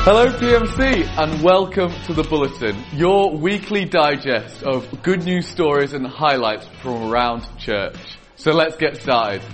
Hello PMC and welcome to The Bulletin, your weekly digest of good news stories and highlights from around church. So let's get started.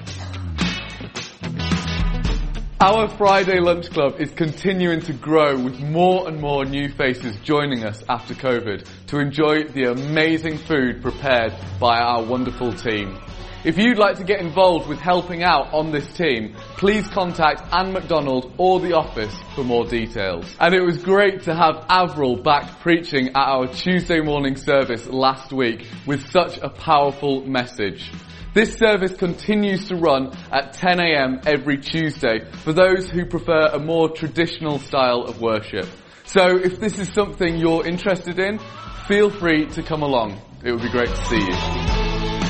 Our Friday Lunch Club is continuing to grow with more and more new faces joining us after COVID to enjoy the amazing food prepared by our wonderful team. If you'd like to get involved with helping out on this team, please contact Anne MacDonald or the office for more details. And it was great to have Avril back preaching at our Tuesday morning service last week with such a powerful message. This service continues to run at 10 a.m. every Tuesday for those who prefer a more traditional style of worship. So if this is something you're interested in, feel free to come along. It would be great to see you.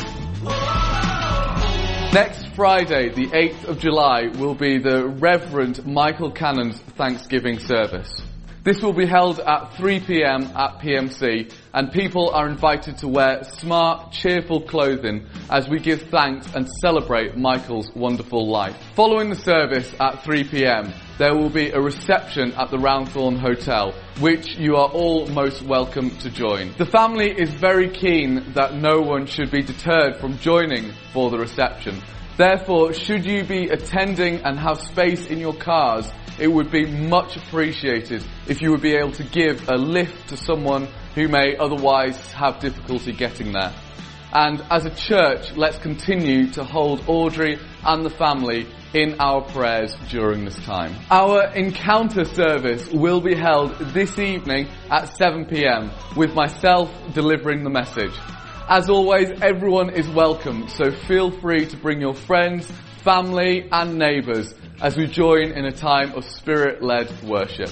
Next Friday, the 8th of July, will be the Reverend Michael Cannon's Thanksgiving service. This will be held at 3 p.m. at PMC, and people are invited to wear smart, cheerful clothing as we give thanks and celebrate Michael's wonderful life. Following the service at 3 p.m, there will be a reception at the Roundthorne Hotel, which you are all most welcome to join. The family is very keen that no one should be deterred from joining for the reception. Therefore, should you be attending and have space in your cars, it would be much appreciated if you would be able to give a lift to someone who may otherwise have difficulty getting there. And as a church, let's continue to hold Audrey and the family in our prayers during this time. Our encounter service will be held this evening at 7 p.m. with myself delivering the message. As always, everyone is welcome, so feel free to bring your friends, family and neighbours as we join in a time of Spirit-led worship.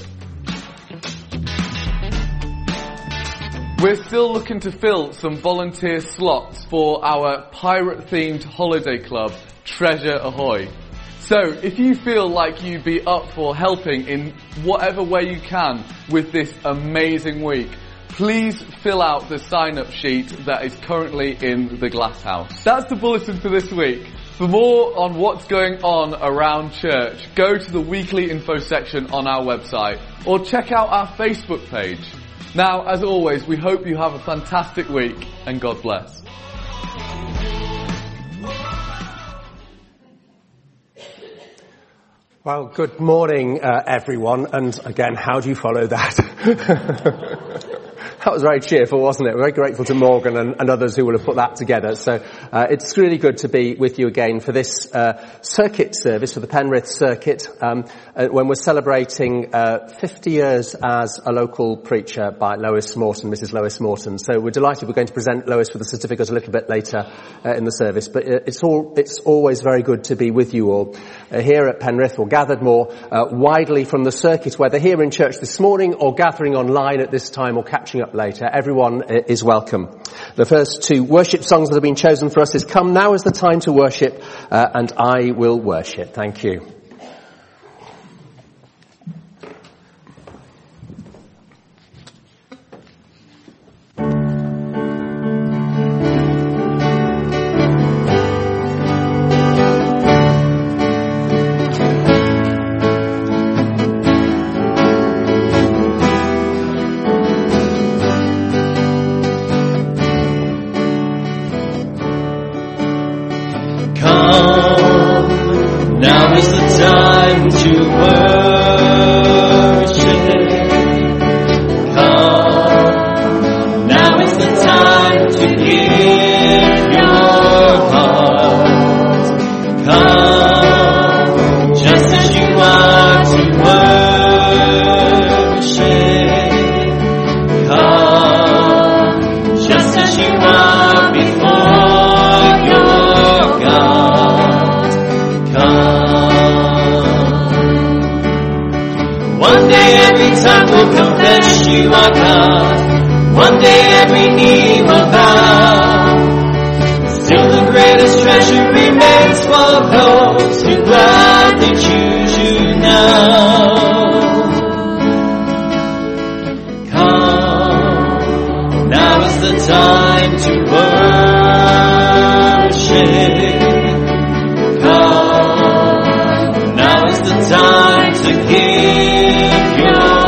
We're still looking to fill some volunteer slots for our pirate-themed holiday club, Treasure Ahoy. So, if you feel like you'd be up for helping in whatever way you can with this amazing week, please fill out the sign-up sheet that is currently in the glass house. That's the bulletin for this week. For more on what's going on around church, go to the weekly info section on our website or check out our Facebook page. Now, as always, we hope you have a fantastic week and God bless. Well, good morning, everyone. And again, how do you follow that? That was very cheerful, wasn't it? We're very grateful to Morgan and others who will have put that together. So it's really good to be with you again for this circuit service, for the Penrith Circuit, when we're celebrating 50 years as a local preacher by Lois Morton, Mrs. Lois Morton. So we're delighted we're going to present Lois with a certificate a little bit later in the service. But it's always very good to be with you all here at Penrith, or gathered more widely from the circuit, whether here in church this morning or gathering online at this time or catching up later. Everyone is welcome. The first two worship songs that have been chosen for us is Come Now Is the Time to Worship and I Will Worship. Thank you. Time to worship. Come, now is the time to give your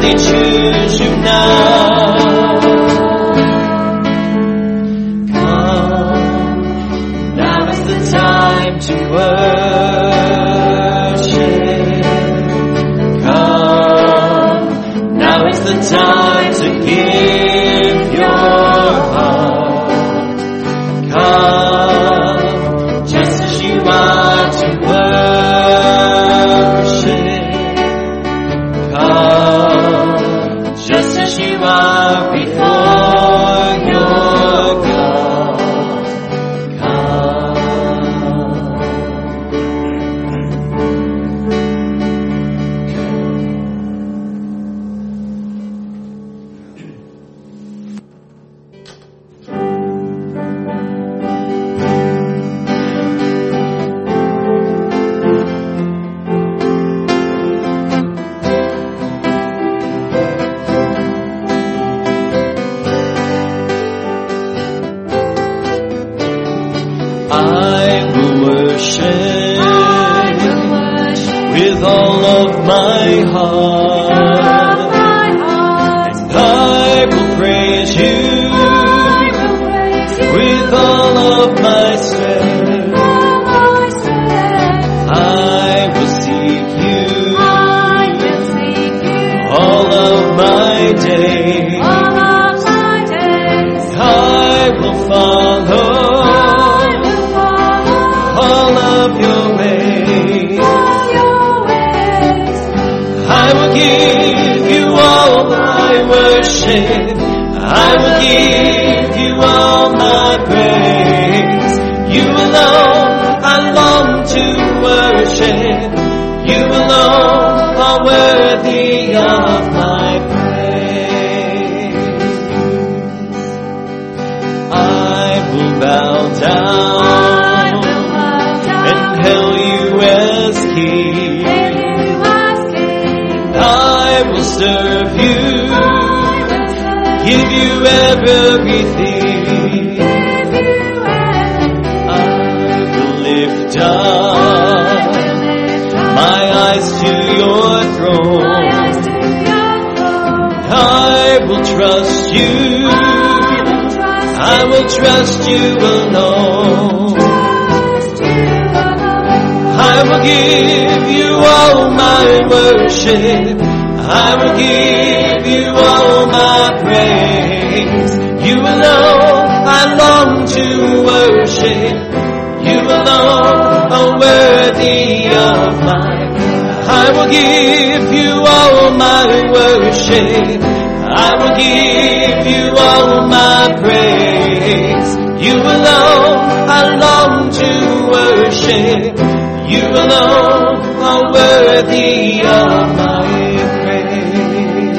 gladly choose you now. Come, now is the time to worship. Come, now is the time to give your heart. Come, just as you are to worship. Come, just as you are before your God. Come. I will worship with all of my heart. And I will praise you with all of my strength. I will seek you all of my days. I will follow all of your ways. I will give you all my worship. I will give you all my praise. You alone I long to worship. You alone are worthy of my praise. I will bow down and hail you as King. I will serve you, give you everything. I will lift up my eyes to your throne. I will trust you. I will trust you alone. I will give you all my worship. I will give you all my praise. You alone I long to worship. You alone are worthy of mine. I will give you all my worship. I will give you all my praise. You alone I long to worship. You alone are worthy of my praise.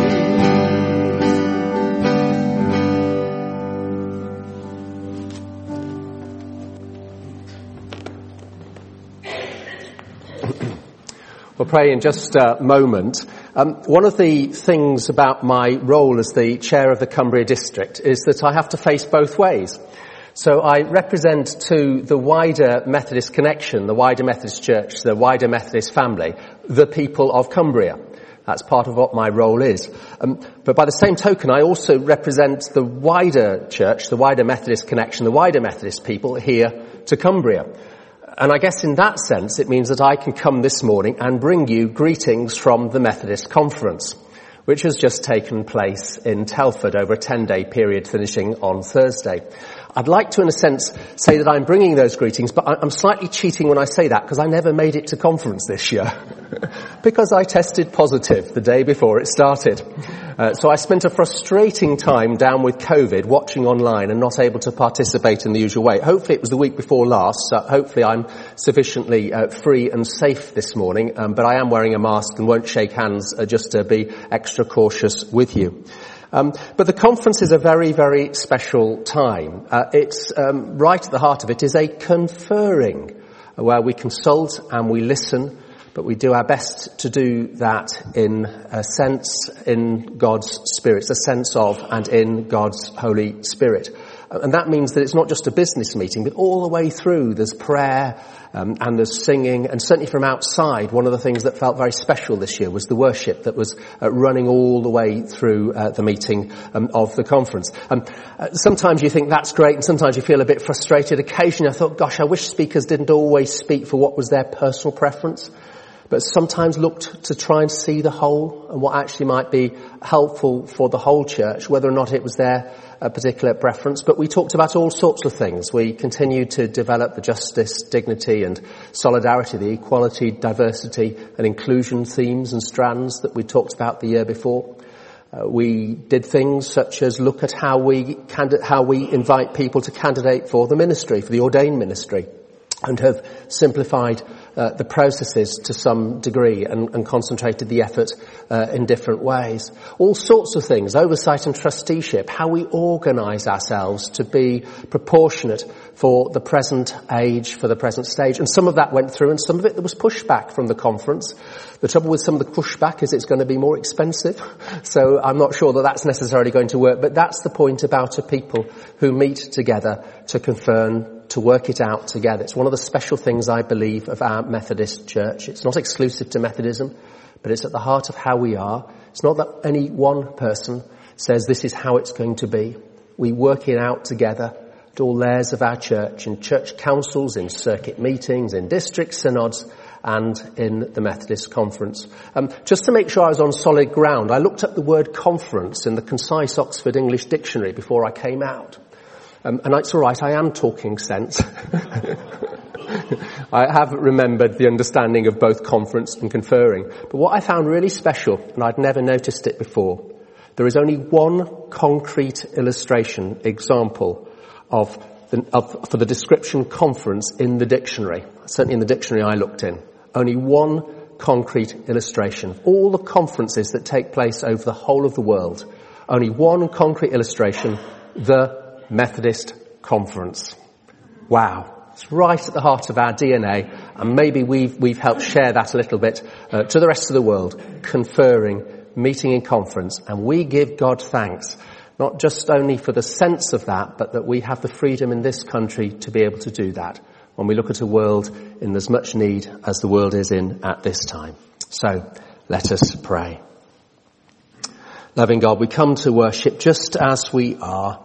We'll pray in just a moment. One of the things about my role as the chair of the Cumbria district is that I have to face both ways. So I represent to the wider Methodist connection, the wider Methodist church, the wider Methodist family, the people of Cumbria. That's part of what my role is. But by the same token, I also represent the wider church, the wider Methodist connection, the wider Methodist people here to Cumbria. And I guess in that sense, it means that I can come this morning and bring you greetings from the Methodist Conference, which has just taken place in Telford over a 10-day period finishing on Thursday. I'd like to, in a sense, say that I'm bringing those greetings, but I'm slightly cheating when I say that because I never made it to conference this year because I tested positive the day before it started. So I spent a frustrating time down with COVID, watching online and not able to participate in the usual way. Hopefully it was the week before last, so hopefully I'm sufficiently free and safe this morning, but I am wearing a mask and won't shake hands just to be extra cautious with you. But the conference is a very, very special time. It's right at the heart of it is a conferring, where we consult and we listen, but we do our best to do that in a sense in God's Spirit, a sense of and in God's Holy Spirit. And that means that it's not just a business meeting, but all the way through there's prayer and there's singing. And certainly from outside, one of the things that felt very special this year was the worship that was running all the way through the meeting of the conference. Sometimes you think that's great, and sometimes you feel a bit frustrated. Occasionally I thought, gosh, I wish speakers didn't always speak for what was their personal preference, but sometimes looked to try and see the whole and what actually might be helpful for the whole church, whether or not it was their particular preference. But we talked about all sorts of things. We continued to develop the justice, dignity and solidarity, the equality, diversity and inclusion themes and strands that we talked about the year before. We did things such as look at how we invite people to candidate for the ministry, for the ordained ministry, and have simplified the processes to some degree and concentrated the effort in different ways. All sorts of things, oversight and trusteeship, how we organise ourselves to be proportionate for the present age, for the present stage. And some of that went through, and some of it there was pushback from the conference. The trouble with some of the pushback is it's going to be more expensive, so I'm not sure that that's necessarily going to work. But that's the point about a people who meet together to confirm, to work it out together. It's one of the special things, I believe, of our Methodist Church. It's not exclusive to Methodism, but it's at the heart of how we are. It's not that any one person says this is how it's going to be. We work it out together at all layers of our church, in church councils, in circuit meetings, in district synods, and in the Methodist Conference. Just to make sure I was on solid ground, I looked up the word conference in the Concise Oxford English Dictionary before I came out. And it's all right, I am talking sense. I have remembered the understanding of both conference and conferring. But what I found really special, and I'd never noticed it before, there is only one concrete illustration, example, for the description conference in the dictionary. Certainly in the dictionary I looked in. Only one concrete illustration. All the conferences that take place over the whole of the world. Only one concrete illustration, the Methodist Conference. Wow. It's right at the heart of our DNA, and maybe we've helped share that a little bit to the rest of the world, conferring, meeting in conference, and we give God thanks, not just only for the sense of that, but that we have the freedom in this country to be able to do that when we look at a world in as much need as the world is in at this time. So, let us pray. Loving God, we come to worship just as we are,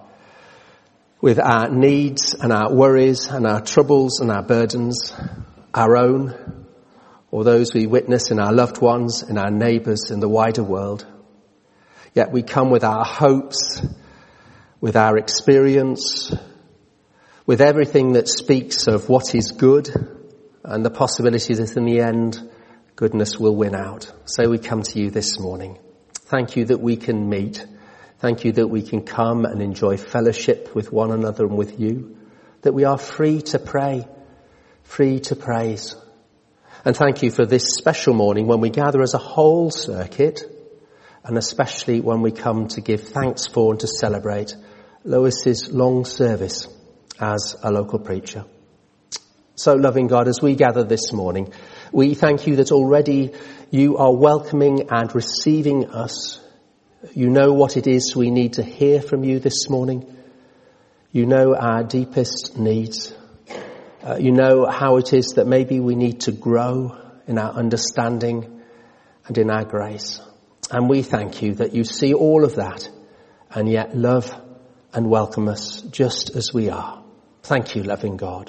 with our needs and our worries and our troubles and our burdens, our own, or those we witness in our loved ones, in our neighbours, in the wider world. Yet we come with our hopes, with our experience, with everything that speaks of what is good and the possibility that in the end, goodness will win out. So we come to you this morning. Thank you that we can meet. Thank you that we can come and enjoy fellowship with one another and with you, that we are free to pray, free to praise. And thank you for this special morning when we gather as a whole circuit, and especially when we come to give thanks for and to celebrate Lois's long service as a local preacher. So, loving God, as we gather this morning, we thank you that already you are welcoming and receiving us. You know what it is we need to hear from you this morning. You know our deepest needs. You know how it is that maybe we need to grow in our understanding and in our grace. And we thank you that you see all of that and yet love and welcome us just as we are. Thank you, loving God.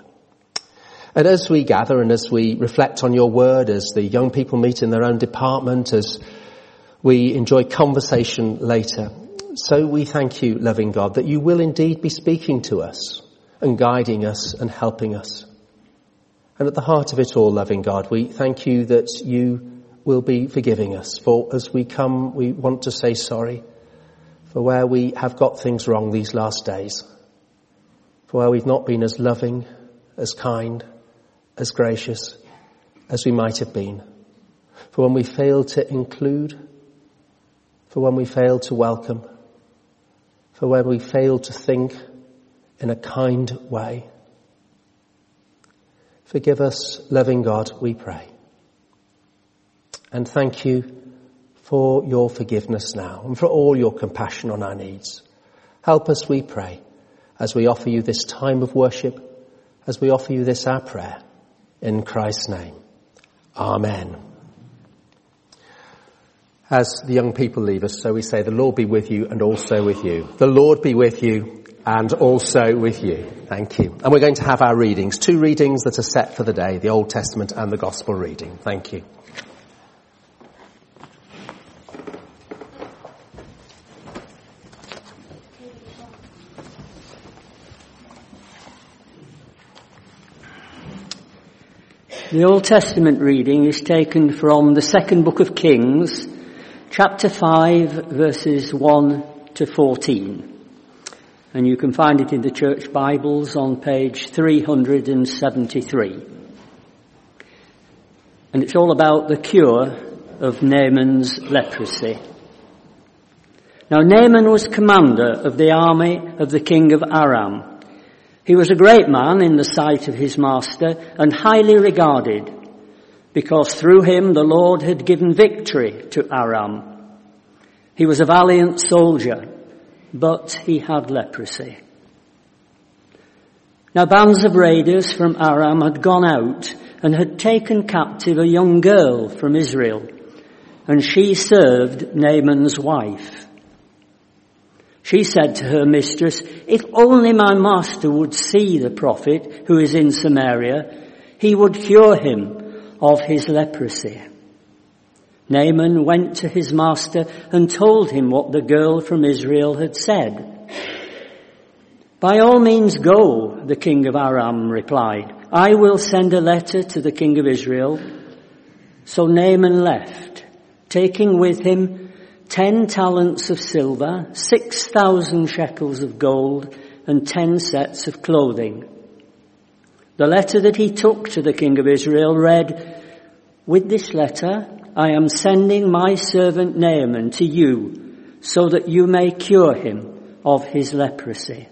And as we gather and as we reflect on your word, as the young people meet in their own department, as we enjoy conversation later, so we thank you, loving God, that you will indeed be speaking to us and guiding us and helping us. And at the heart of it all, loving God, we thank you that you will be forgiving us. For as we come, we want to say sorry for where we have got things wrong these last days, for where we've not been as loving, as kind, as gracious as we might have been, for when we failed to include, for when we failed to welcome, for when we failed to think in a kind way. Forgive us, loving God, we pray. And thank you for your forgiveness now and for all your compassion on our needs. Help us, we pray, as we offer you this time of worship, as we offer you this our prayer. In Christ's name. Amen. As the young people leave us, so we say, the Lord be with you and also with you. The Lord be with you and also with you. Thank you. And we're going to have our readings, 2 readings that are set for the day, the Old Testament and the Gospel reading. Thank you. The Old Testament reading is taken from the second book of Kings, chapter 5, verses 1 to 14. And you can find it in the church Bibles on page 373. And it's all about the cure of Naaman's leprosy. Now Naaman was commander of the army of the king of Aram. He was a great man in the sight of his master and highly regarded, because through him the Lord had given victory to Aram. He was a valiant soldier, but he had leprosy. Now bands of raiders from Aram had gone out and had taken captive a young girl from Israel, and she served Naaman's wife. She said to her mistress, "If only my master would see the prophet who is in Samaria, he would cure him of his leprosy." Naaman went to his master and told him what the girl from Israel had said. "By all means go," the king of Aram replied. "I will send a letter to the king of Israel." So Naaman left, taking with him 10 talents of silver, 6,000 shekels of gold, and 10 sets of clothing. The letter that he took to the king of Israel read, "With this letter I am sending my servant Naaman to you, so that you may cure him of his leprosy."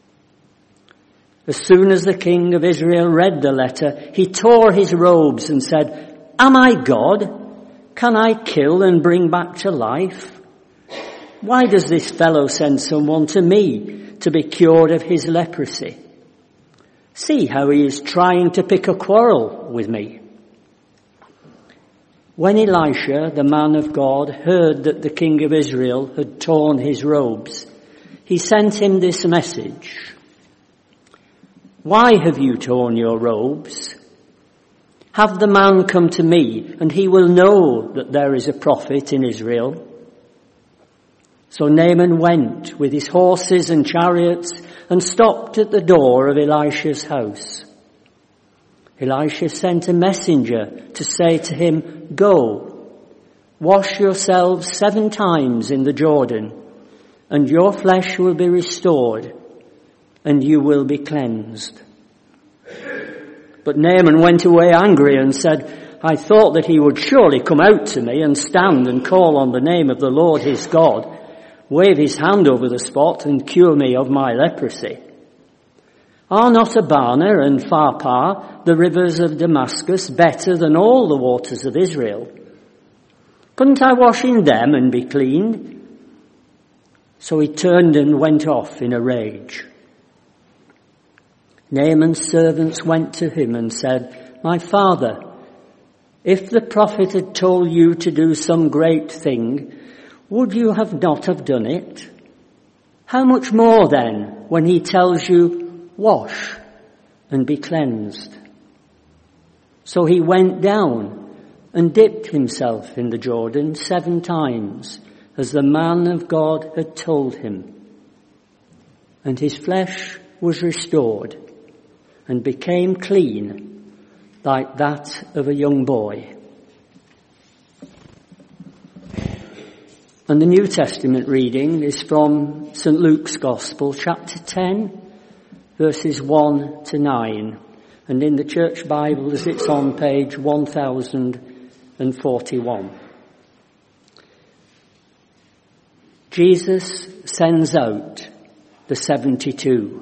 As soon as the king of Israel read the letter, he tore his robes and said, "Am I God? Can I kill and bring back to life? Why does this fellow send someone to me to be cured of his leprosy? See how he is trying to pick a quarrel with me." When Elisha, the man of God, heard that the king of Israel had torn his robes, he sent him this message: "Why have you torn your robes? Have the man come to me, and he will know that there is a prophet in Israel." So Naaman went with his horses and chariots and stopped at the door of Elisha's house. Elisha sent a messenger to say to him, "Go, wash yourselves 7 times in the Jordan, and your flesh will be restored, and you will be cleansed." But Naaman went away angry and said, "I thought that he would surely come out to me and stand and call on the name of the Lord his God, wave his hand over the spot and cure me of my leprosy. Are not Abana and Pharpar, the rivers of Damascus, better than all the waters of Israel? Couldn't I wash in them and be cleaned?" So he turned and went off in a rage. Naaman's servants went to him and said, "My father, if the prophet had told you to do some great thing, would you not have done it? How much more then when he tells you, 'Wash and be cleansed'?" So he went down and dipped himself in the Jordan 7 times, as the man of God had told him. And his flesh was restored and became clean like that of a young boy. And the New Testament reading is from St. Luke's Gospel, chapter 10, verses 1 to 9. And in the church Bibles, it's on page 1041. Jesus sends out the 72.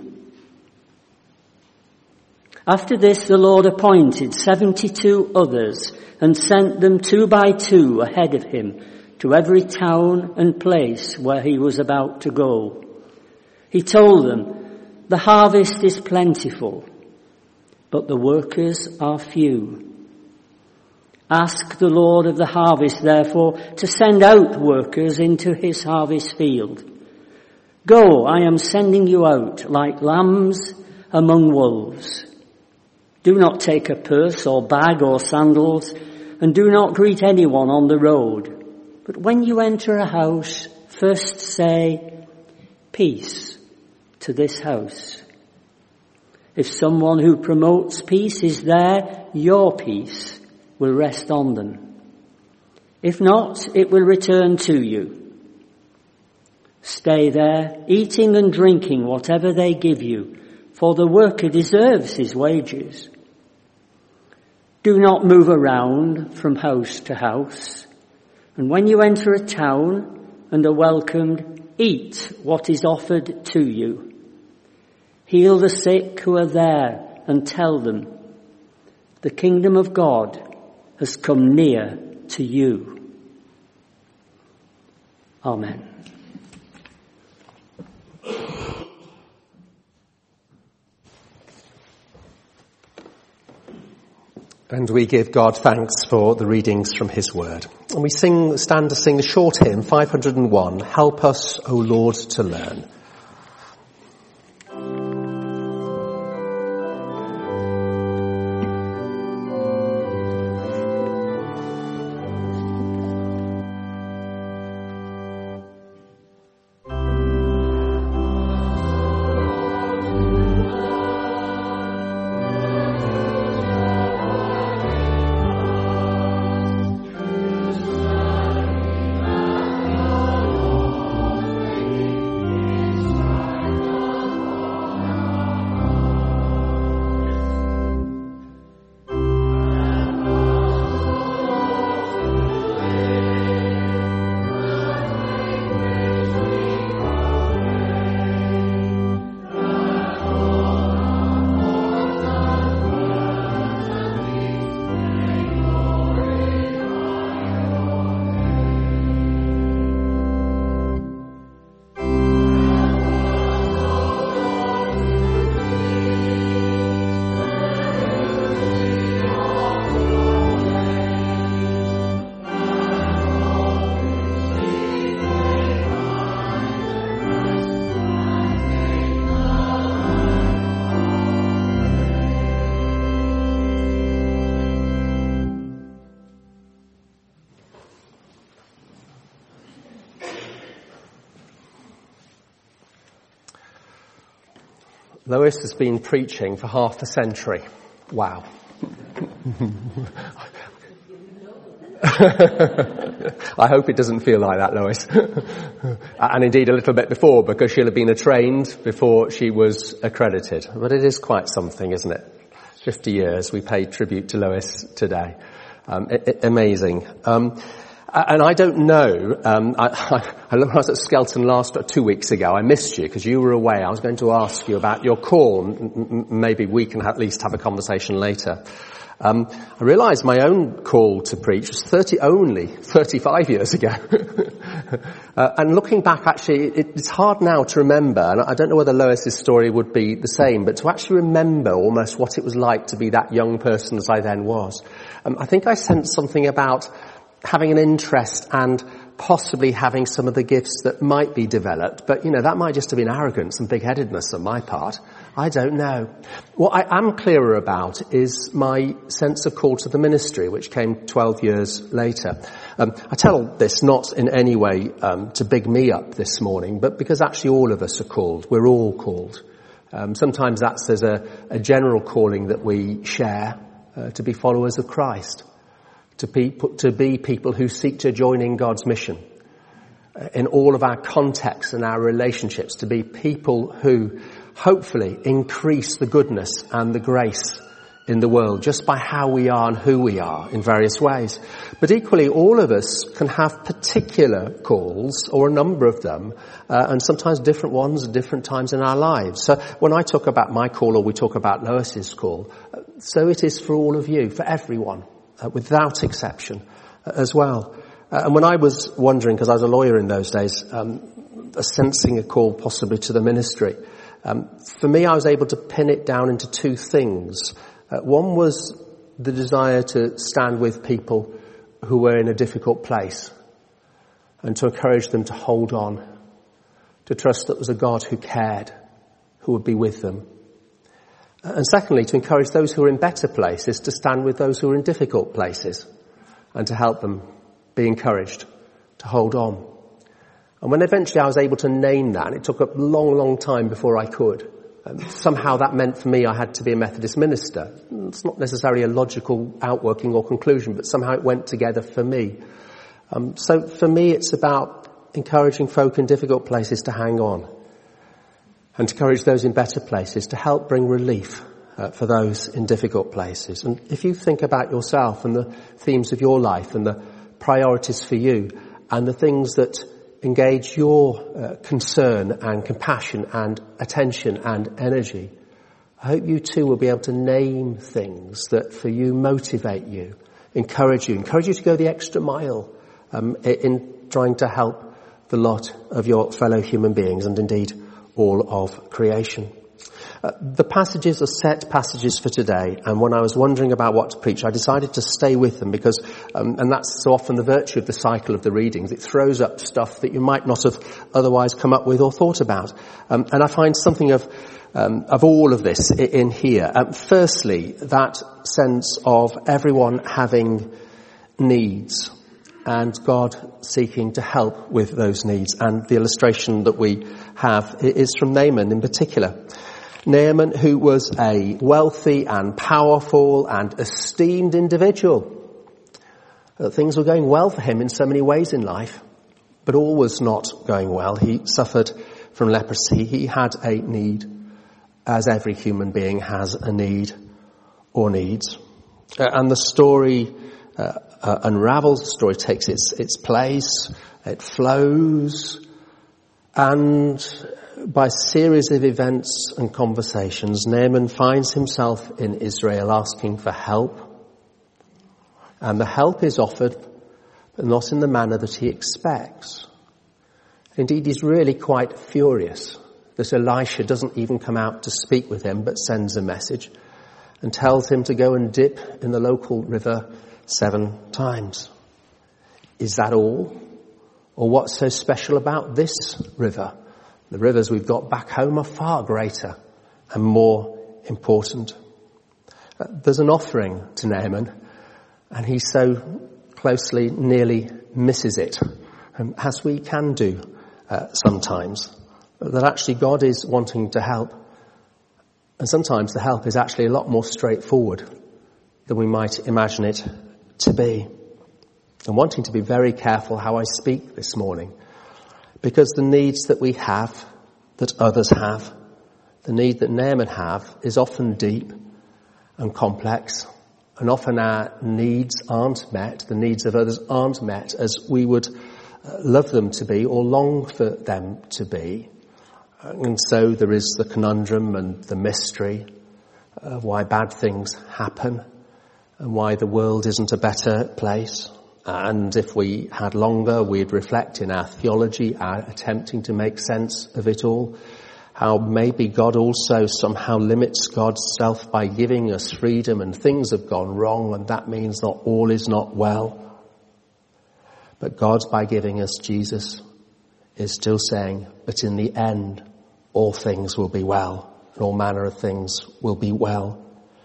After this, the Lord appointed 72 others and sent them 2 by 2 ahead of him to every town and place where he was about to go. He told them, The harvest is plentiful, but the workers are few. Ask the Lord of the harvest, therefore, to send out workers into his harvest field. Go, I am sending you out like lambs among wolves. Do not take a purse or bag or sandals, and do not greet anyone on the road. But when you enter a house, first say, peace to this house. If someone who promotes peace is there, your peace will rest on them. If not, it will return to you. Stay there, eating and drinking whatever they give you, for the worker deserves his wages. Do not move around from house to house. And when you enter a town and are welcomed, eat what is offered to you. Heal the sick who are there and tell them, the kingdom of God has come near to you. Amen. And we give God thanks for the readings from his word. And we stand to sing the short hymn, 501, Help Us, O Lord, to Learn. Lois has been preaching for half a century. Wow. I hope it doesn't feel like that, Lois. And indeed a little bit before, because she'll have been trained before she was accredited. But it is quite something, isn't it? 50 years, we paid tribute to Lois today. Amazing. And I don't know, I was at Skelton 2 weeks ago. I missed you because you were away. I was going to ask you about your call. Maybe we can at least have a conversation later. I realised my own call to preach was 35 years ago. And looking back, actually, it's hard now to remember, and I don't know whether Lois's story would be the same, but to actually remember almost what it was like to be that young person as I then was. I think I sensed something about having an interest and possibly having some of the gifts that might be developed. But, that might just have been arrogance and big-headedness on my part. I don't know. What I am clearer about is my sense of call to the ministry, which came 12 years later. I tell this not in any way to big me up this morning, but because actually all of us are called. We're all called. Sometimes that's as a general calling that we share to be followers of Christ. To be people who seek to join in God's mission in all of our contexts and our relationships, to be people who hopefully increase the goodness and the grace in the world just by how we are and who we are in various ways. But equally, all of us can have particular calls, or a number of them, and sometimes different ones at different times in our lives. So when I talk about my call, or we talk about Lois's call, so it is for all of you, for everyone. Without exception as well. And when I was wondering, because I was a lawyer in those days, sensing a call possibly to the ministry, For me, I was able to pin it down into two things. One was the desire to stand with people who were in a difficult place and to encourage them to hold on, to trust that there was a God who cared, who would be with them. And secondly, to encourage those who are in better places to stand with those who are in difficult places and to help them be encouraged to hold on. And when eventually I was able to name that, and it took a long, long time before I could, somehow that meant for me I had to be a Methodist minister. It's not necessarily a logical outworking or conclusion, but somehow it went together for me. So for me, it's about encouraging folk in difficult places to hang on and to encourage those in better places to help bring relief for those in difficult places. And if you think about yourself and the themes of your life and the priorities for you and the things that engage your concern and compassion and attention and energy, I hope you too will be able to name things that for you motivate you, encourage you to go the extra mile in trying to help the lot of your fellow human beings and indeed all of creation. The passages are set passages for today, and when I was wondering about what to preach, I decided to stay with them because, and that's so often the virtue of the cycle of the readings, it throws up stuff that you might not have otherwise come up with or thought about. And I find something of all of this in here. Firstly, that sense of everyone having needs and God seeking to help with those needs. And the illustration that we have is from Naaman in particular. Naaman, who was a wealthy and powerful and esteemed individual. Things were going well for him in so many ways in life, but all was not going well. He suffered from leprosy. He had a need, as every human being has a need or needs. And the story unravels, the story takes its place, it flows, and by a series of events and conversations, Naaman finds himself in Israel asking for help. And the help is offered, but not in the manner that he expects. Indeed, he's really quite furious that Elisha doesn't even come out to speak with him, but sends a message and tells him to go and dip in the local river 7 times. Is that all? Or what's so special about this river? The rivers we've got back home are far greater and more important. There's an offering to Naaman, and he so closely nearly misses it, as we can do sometimes, that actually God is wanting to help. And sometimes the help is actually a lot more straightforward than we might imagine it to be. I'm wanting to be very careful how I speak this morning, because the needs that we have, that others have, the need that Naaman have, is often deep and complex, and often our needs aren't met, the needs of others aren't met as we would love them to be or long for them to be. And so there is the conundrum and the mystery of why bad things happen and why the world isn't a better place. And if we had longer, we'd reflect in our theology, our attempting to make sense of it all, how maybe God also somehow limits God's self by giving us freedom and things have gone wrong, and that means not all is not well. But God, by giving us Jesus, is still saying, but in the end, all things will be well, and all manner of things will be well.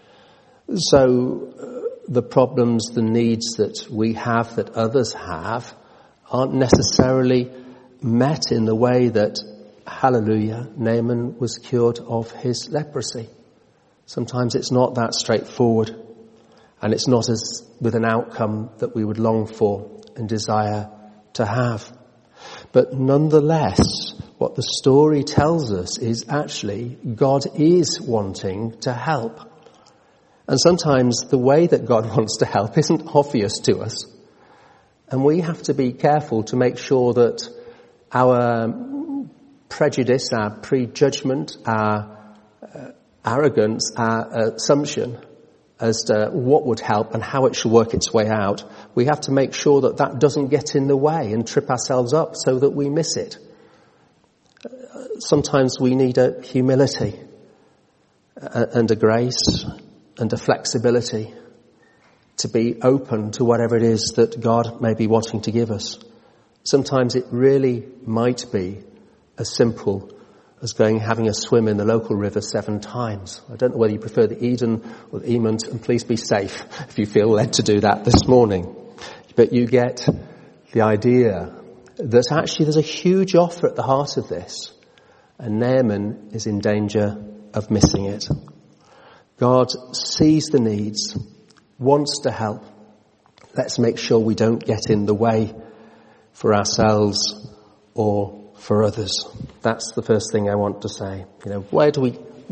So the problems, the needs that we have, that others have, aren't necessarily met in the way that, hallelujah, Naaman was cured of his leprosy. Sometimes it's not that straightforward, and it's not as with an outcome that we would long for and desire to have. But nonetheless, what the story tells us is actually God is wanting to help. And sometimes the way that God wants to help isn't obvious to us. And we have to be careful to make sure that our prejudice, our prejudgment, our arrogance, our assumption as to what would help and how it should work its way out, we have to make sure that that doesn't get in the way and trip ourselves up so that we miss it. sometimes we need a humility and a grace and a flexibility to be open to whatever it is that God may be wanting to give us. Sometimes it really might be as simple as having a swim in the local river 7 times. I don't know whether you prefer the Eden or the Emont, and please be safe if you feel led to do that this morning. But you get the idea that actually there's a huge offer at the heart of this, and Naaman is in danger of missing it. God sees the needs, wants to help. Let's make sure we don't get in the way for ourselves or for others. That's the first thing I want to say. Where do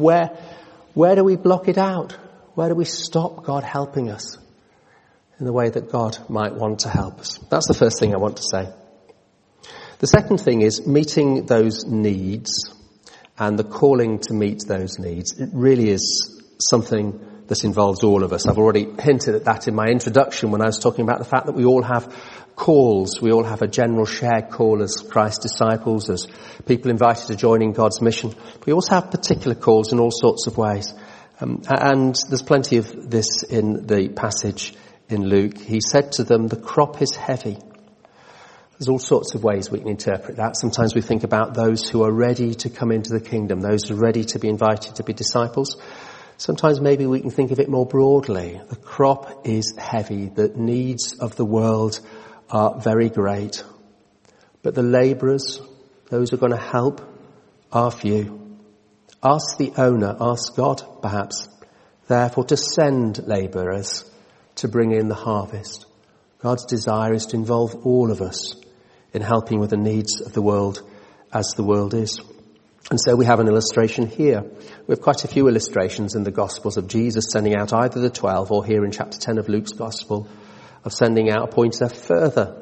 we block it out? Where do we stop God helping us in the way that God might want to help us? That's the first thing I want to say. The second thing is meeting those needs and the calling to meet those needs. It really is something that involves all of us. I've already hinted at that in my introduction when I was talking about the fact that we all have calls. We all have a general shared call as Christ's disciples, as people invited to join in God's mission. We also have particular calls in all sorts of ways. And there's plenty of this in the passage in Luke. He said to them, the crop is heavy. There's all sorts of ways we can interpret that. Sometimes we think about those who are ready to come into the kingdom, those who are ready to be invited to be disciples. Sometimes maybe we can think of it more broadly. The crop is heavy. The needs of the world are very great. But the labourers, those who are going to help, are few. Ask the owner, ask God perhaps, therefore to send labourers to bring in the harvest. God's desire is to involve all of us in helping with the needs of the world as the world is. And so we have an illustration here. We have quite a few illustrations in the Gospels of Jesus sending out either the 12 or here in chapter 10 of Luke's Gospel of sending out, appointed a further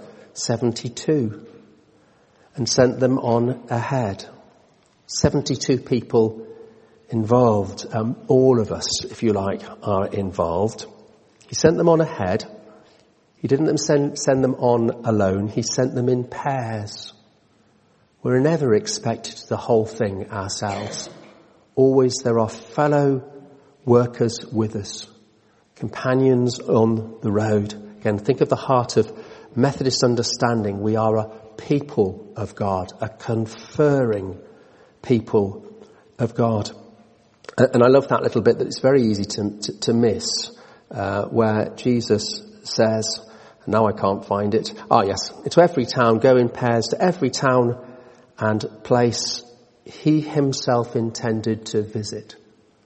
72 and sent them on ahead. 72 people involved. All of us, if you like, are involved. He sent them on ahead. He didn't send them on alone. He sent them in pairs. We're never expected to do the whole thing ourselves. Always there are fellow workers with us, companions on the road. Again, think of the heart of Methodist understanding. We are a people of God, a conferring people of God. And I love that little bit that it's very easy to miss, where Jesus says, and now I can't find it. Yes, to every town, go in pairs to every town and place he himself intended to visit.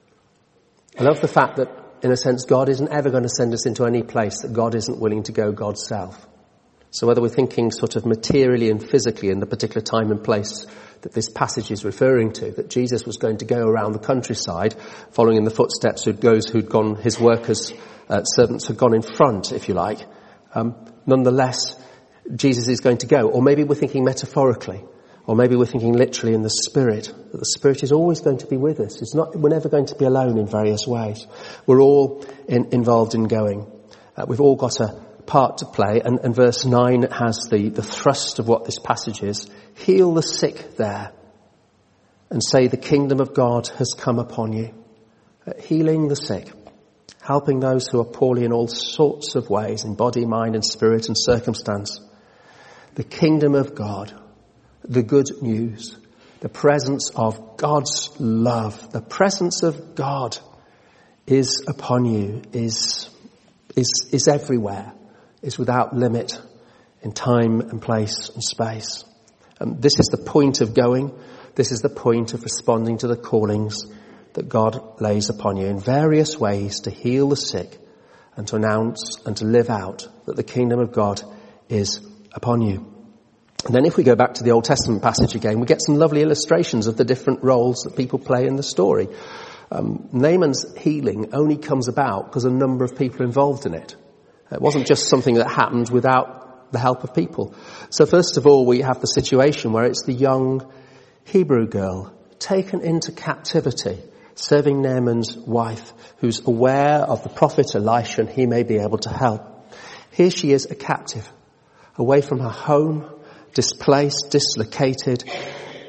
I love the fact that, in a sense, God isn't ever going to send us into any place that God isn't willing to go God's self. So whether we're thinking sort of materially and physically in the particular time and place that this passage is referring to, that Jesus was going to go around the countryside, following in the footsteps of those who'd gone, his workers, servants had gone in front, if you like. Nonetheless, Jesus is going to go. Or maybe we're thinking metaphorically. Or maybe we're thinking literally in the Spirit, that the Spirit is always going to be with us. We're never going to be alone in various ways. We're all involved in going. We've all got a part to play, and verse 9 has the thrust of what this passage is. Heal the sick there, and say the kingdom of God has come upon you. Healing the sick, helping those who are poorly in all sorts of ways, in body, mind and spirit and circumstance. The kingdom of God, the good news, the presence of God's love, the presence of God is upon you, is everywhere, is without limit in time and place and space. This is the point of going. This is the point of responding to the callings that God lays upon you in various ways to heal the sick and to announce and to live out that the kingdom of God is upon you. And then if we go back to the Old Testament passage again, we get some lovely illustrations of the different roles that people play in the story. Naaman's healing only comes about because a number of people are involved in it. It wasn't just something that happened without the help of people. So first of all, we have the situation where it's the young Hebrew girl taken into captivity, serving Naaman's wife, who's aware of the prophet Elisha and he may be able to help. Here she is, a captive, away from her home, displaced, dislocated,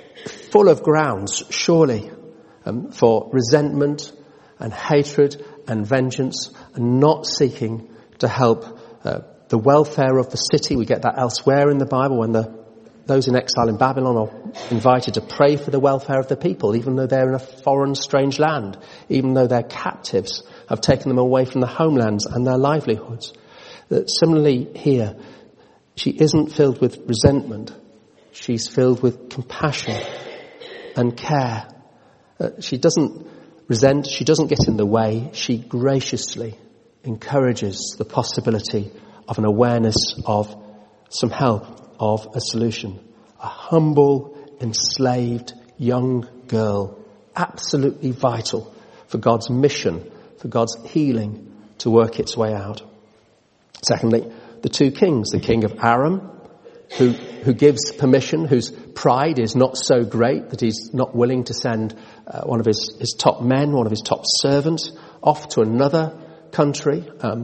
full of grounds, surely, for resentment and hatred and vengeance, and not seeking to help the welfare of the city. We get that elsewhere in the Bible when those in exile in Babylon are invited to pray for the welfare of the people, even though they're in a foreign, strange land, even though their captives have taken them away from the homelands and their livelihoods. Similarly here, she isn't filled with resentment. She's filled with compassion and care. She doesn't resent, she doesn't get in the way. She graciously encourages the possibility of an awareness of some help, of a solution. A humble, enslaved young girl, absolutely vital for God's mission, for God's healing to work its way out. Secondly, the two kings, the king of Aram, who gives permission, whose pride is not so great that he's not willing to send one of his top men, one of his top servants, off to another country.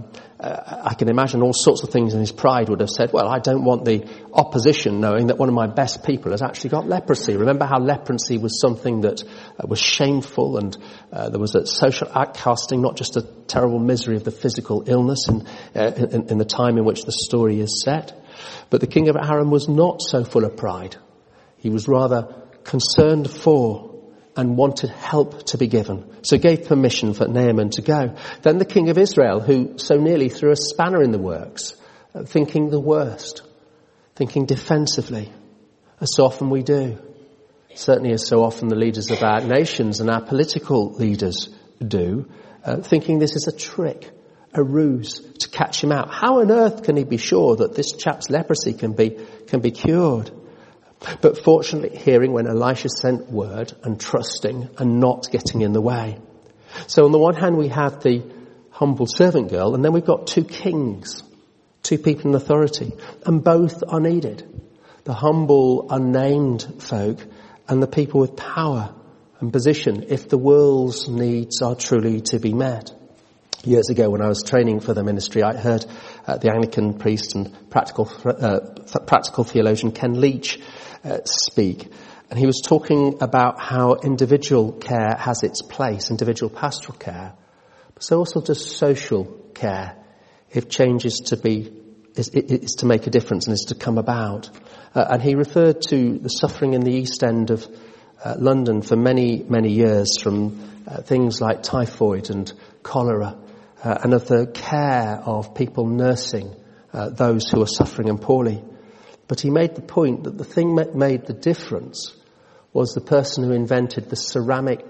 I can imagine all sorts of things in his pride would have said, well, I don't want the opposition knowing that one of my best people has actually got leprosy. Remember how leprosy was something that was shameful, and there was a social outcasting, not just a terrible misery of the physical illness in the time in which the story is set. But the king of Aram was not so full of pride. He was rather concerned for and wanted help to be given. So gave permission for Naaman to go. Then the king of Israel, who so nearly threw a spanner in the works, thinking the worst, thinking defensively, as so often we do. Certainly as so often the leaders of our nations and our political leaders do, thinking this is a trick, a ruse to catch him out. How on earth can he be sure that this chap's leprosy can be cured? But fortunately hearing when Elisha sent word and trusting and not getting in the way. So on the one hand we have the humble servant girl, and then we've got two kings, two people in authority, and both are needed. The humble, unnamed folk and the people with power and position if the world's needs are truly to be met. Years ago when I was training for the ministry, I heard the Anglican priest and practical theologian Ken Leach speak. And he was talking about how individual care has its place, individual pastoral care, but so also does social care if change is to make a difference and is to come about. And he referred to the suffering in the East End of London for many, many years from things like typhoid and cholera, and of the care of people nursing those who are suffering and poorly. But he made the point that the thing that made the difference was the person who invented the ceramic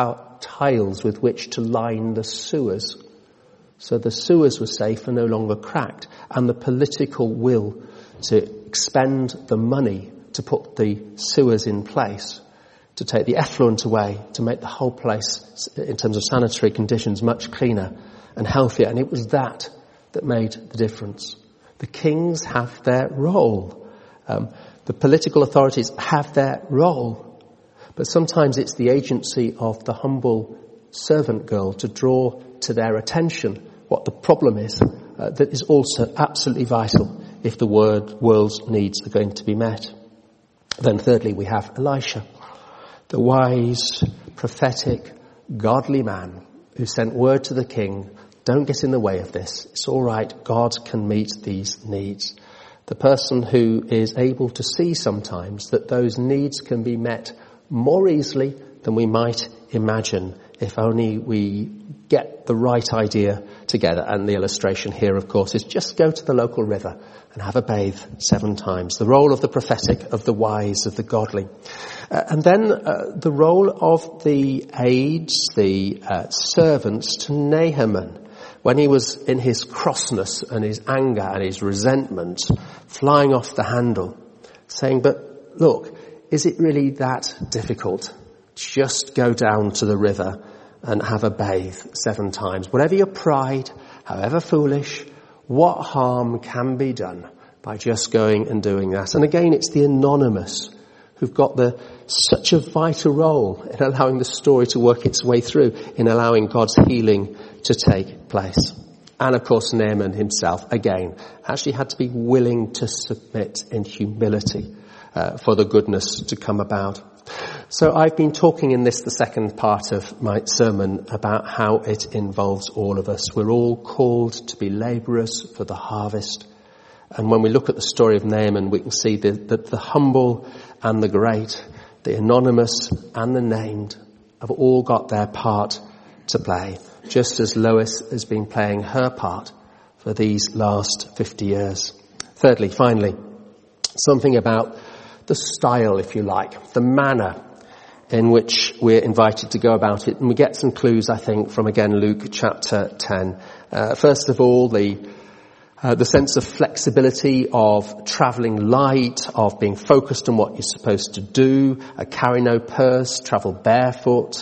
tiles with which to line the sewers. So the sewers were safe and no longer cracked, and the political will to expend the money to put the sewers in place, to take the effluent away, to make the whole place, in terms of sanitary conditions, much cleaner and healthier. And it was that made the difference. The kings have their role. The political authorities have their role. But sometimes it's the agency of the humble servant girl to draw to their attention what the problem is, that is also absolutely vital if the world's needs are going to be met. Then thirdly, we have Elisha, the wise, prophetic, godly man who sent word to the king, don't get in the way of this. It's all right. God can meet these needs. The person who is able to see sometimes that those needs can be met more easily than we might imagine if only we get the right idea together. And the illustration here, of course, is just go to the local river and have a bathe 7 times. The role of the prophetic, of the wise, of the godly. And then the role of the aides, the servants to Naaman. When he was in his crossness and his anger and his resentment, flying off the handle, saying, but look, is it really that difficult? Just go down to the river and have a bathe 7 times. Whatever your pride, however foolish, what harm can be done by just going and doing that? And again, it's the anonymous who've got such a vital role in allowing the story to work its way through, in allowing God's healing to take place. And of course, Naaman himself, again, actually had to be willing to submit in humility for the goodness to come about. So I've been talking in this, the second part of my sermon, about how it involves all of us. We're all called to be labourers for the harvest. And when we look at the story of Naaman, we can see that the humble and the great, the anonymous and the named, have all got their part to play, just as Lois has been playing her part for these last 50 years. Thirdly, finally, something about the style, if you like, the manner in which we're invited to go about it. And we get some clues, I think, from, again, Luke chapter 10. First of all, the sense of flexibility, of travelling light, of being focused on what you're supposed to do, carry no purse, travel barefoot,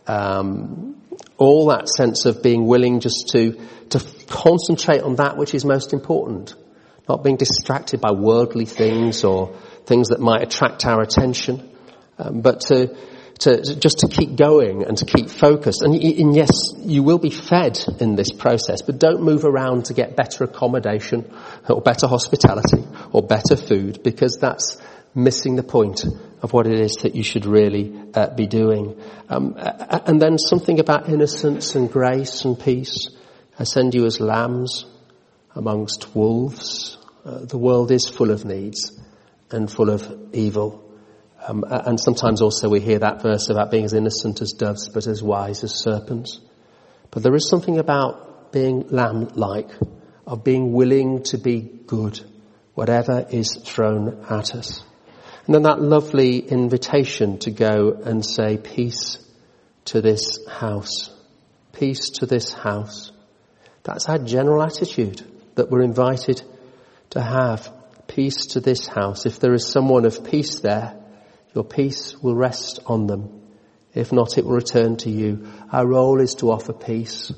all that sense of being willing just to concentrate on that which is most important, not being distracted by worldly things or things that might attract our attention, but to keep going and to keep focused. And yes, you will be fed in this process, but don't move around to get better accommodation or better hospitality or better food, because that's missing the point of what it is that you should really be doing. And then something about innocence and grace and peace. I send you as lambs amongst wolves. The world is full of needs and full of evil. And sometimes also we hear that verse about being as innocent as doves, but as wise as serpents. But there is something about being lamb-like, of being willing to be good, whatever is thrown at us. And then that lovely invitation to go and say, peace to this house. Peace to this house. That's our general attitude that we're invited to have. Peace to this house. If there is someone of peace there, your peace will rest on them. If not, it will return to you. Our role is to offer peace.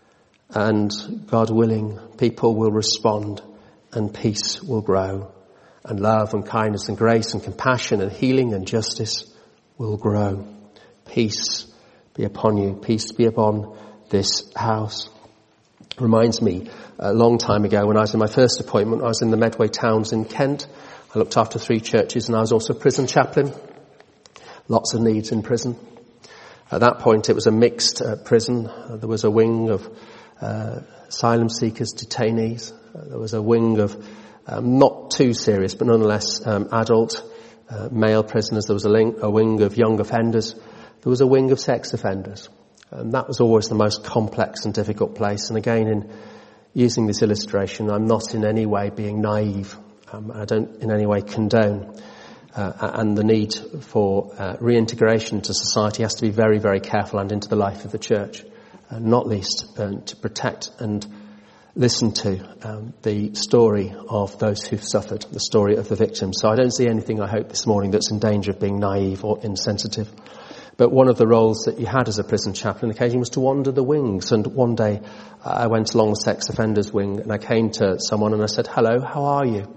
And God willing, people will respond and peace will grow. And love and kindness and grace and compassion and healing and justice will grow. Peace be upon you. Peace be upon this house. Reminds me, a long time ago when I was in my first appointment, I was in the Medway Towns in Kent. I looked after 3 churches and I was also a prison chaplain. Lots of needs in prison. At that point it was a mixed prison. There was a wing of asylum seekers, detainees. There was a wing of not too serious but nonetheless adult male prisoners. There was a wing of young offenders. There was a wing of sex offenders. And that was always the most complex and difficult place. And again, in using this illustration, I'm not in any way being naive. I don't in any way condone. And the need for reintegration to society has to be very, very careful and into the life of the church. Not least to protect and listen to the story of those who've suffered, the story of the victims. So I don't see anything, I hope, this morning that's in danger of being naive or insensitive. But one of the roles that you had as a prison chaplain occasionally was to wander the wings. And one day I went along the sex offenders wing and I came to someone and I said, hello, how are you?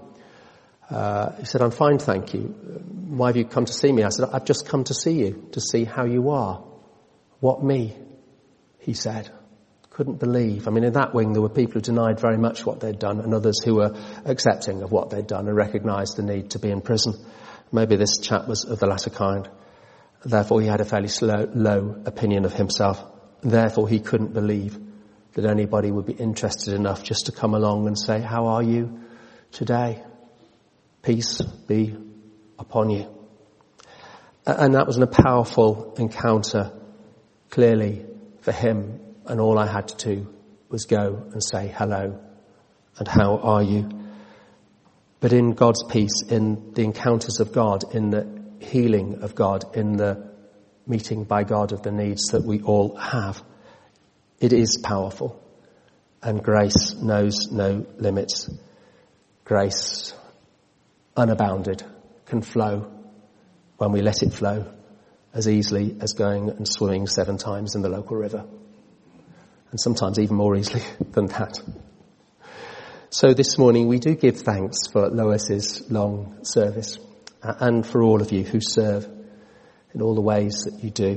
He said, I'm fine, thank you. Why have you come to see me? I said, I've just come to see you, to see how you are. What me? He said. Couldn't believe. I mean, in that wing there were people who denied very much what they'd done and others who were accepting of what they'd done and recognised the need to be in prison. Maybe this chap was of the latter kind. Therefore, he had a fairly low opinion of himself. Therefore, he couldn't believe that anybody would be interested enough just to come along and say, how are you today? Peace be upon you. And that was a powerful encounter, clearly, for him. And all I had to do was go and say hello and how are you? But in God's peace, in the encounters of God, in the healing of God, in the meeting by God of the needs that we all have, it is powerful. And grace knows no limits. Grace, unbounded, can flow when we let it flow as easily as going and swimming 7 times in the local river. And sometimes even more easily than that. So this morning we do give thanks for Lois's long service and for all of you who serve in all the ways that you do.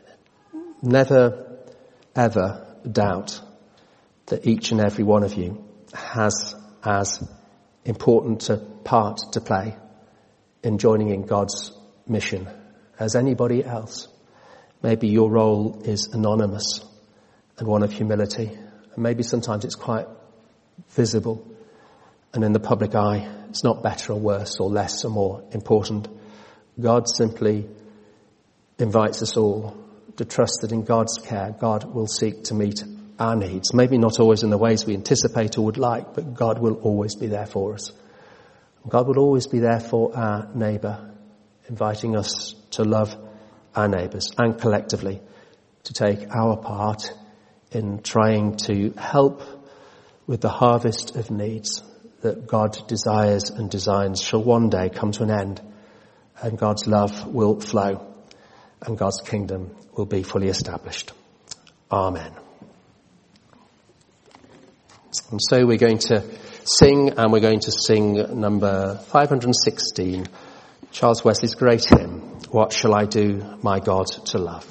Never, ever doubt that each and every one of you has as important a part to play in joining in God's mission as anybody else. Maybe your role is anonymous and one of humility. And maybe sometimes it's quite visible. And in the public eye, it's not better or worse or less or more important. God simply invites us all to trust that in God's care, God will seek to meet our needs. Maybe not always in the ways we anticipate or would like, but God will always be there for us. God will always be there for our neighbour, inviting us to love our neighbours and collectively to take our part in trying to help with the harvest of needs that God desires and designs shall one day come to an end, and God's love will flow and God's kingdom will be fully established. Amen. And so we're going to sing, and we're going to sing number 516, Charles Wesley's great hymn, What Shall I Do, My God, to Love?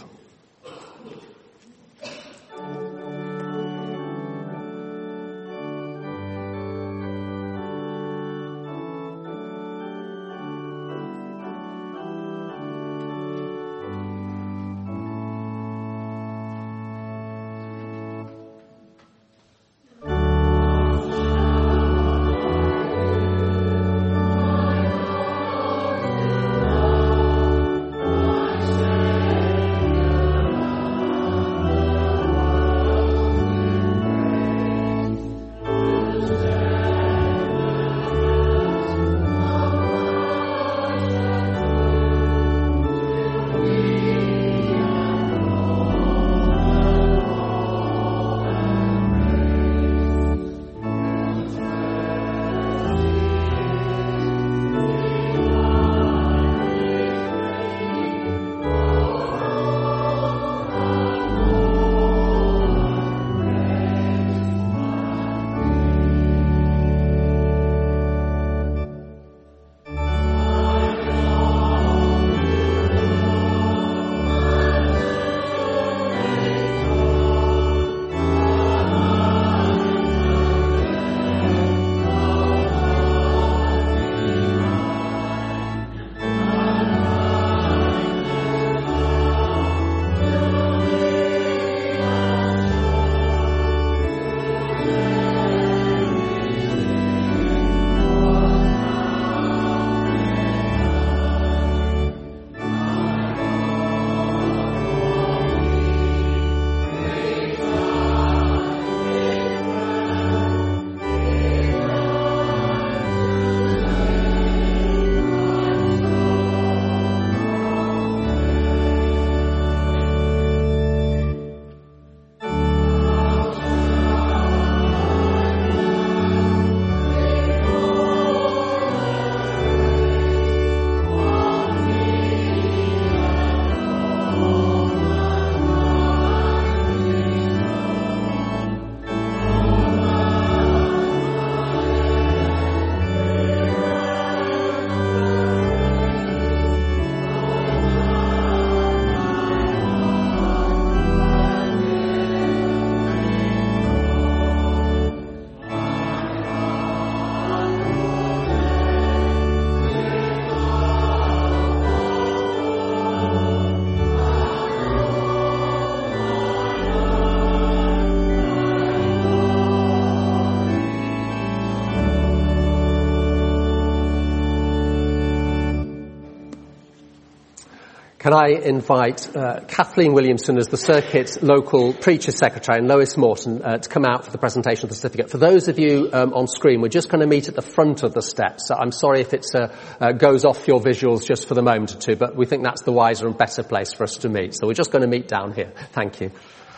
Can I invite Kathleen Williamson as the circuit's local preacher secretary and Lois Morton to come out for the presentation of the certificate. For those of you on screen, we're just going to meet at the front of the steps. So I'm sorry if it goes off your visuals just for the moment or two, but we think that's the wiser and better place for us to meet. So we're just going to meet down here. Thank you.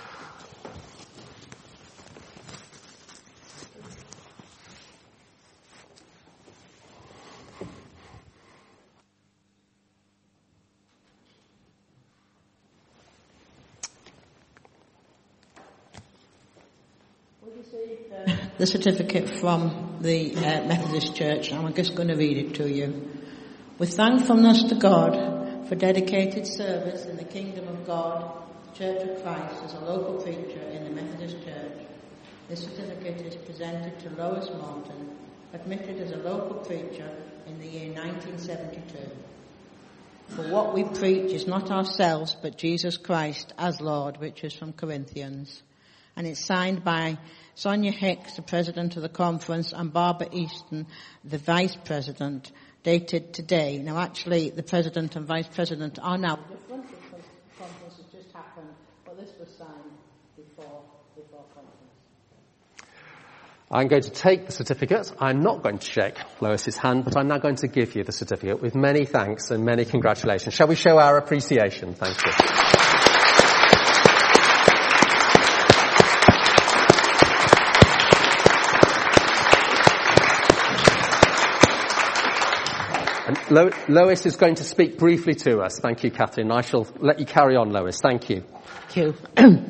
The certificate from the Methodist Church, and I'm just going to read it to you. With thankfulness to God for dedicated service in the kingdom of God, Church of Christ, as a local preacher in the Methodist Church, this certificate is presented to Lois Morton, admitted as a local preacher in the year 1972. For what we preach is not ourselves, but Jesus Christ as Lord, which is from Corinthians. And it's signed by Sonia Hicks, the president of the conference, and Barbara Easton, the vice president, dated today. Now actually, the president and vice president are now... The front of the conference has just happened, but this was signed before conference. I'm going to take the certificate. I'm not going to shake Lois's hand, but I'm now going to give you the certificate with many thanks and many congratulations. Shall we show our appreciation? Thank you. And Lois is going to speak briefly to us. Thank you, Catherine. I shall let you carry on, Lois. Thank you. Thank you.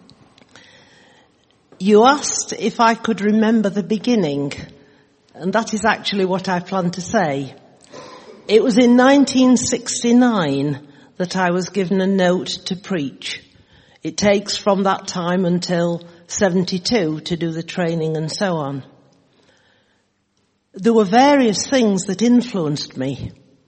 You asked if I could remember the beginning, and that is actually what I plan to say. It was in 1969 that I was given a note to preach. It takes from that time until 72 to do the training and so on. There were various things that influenced me.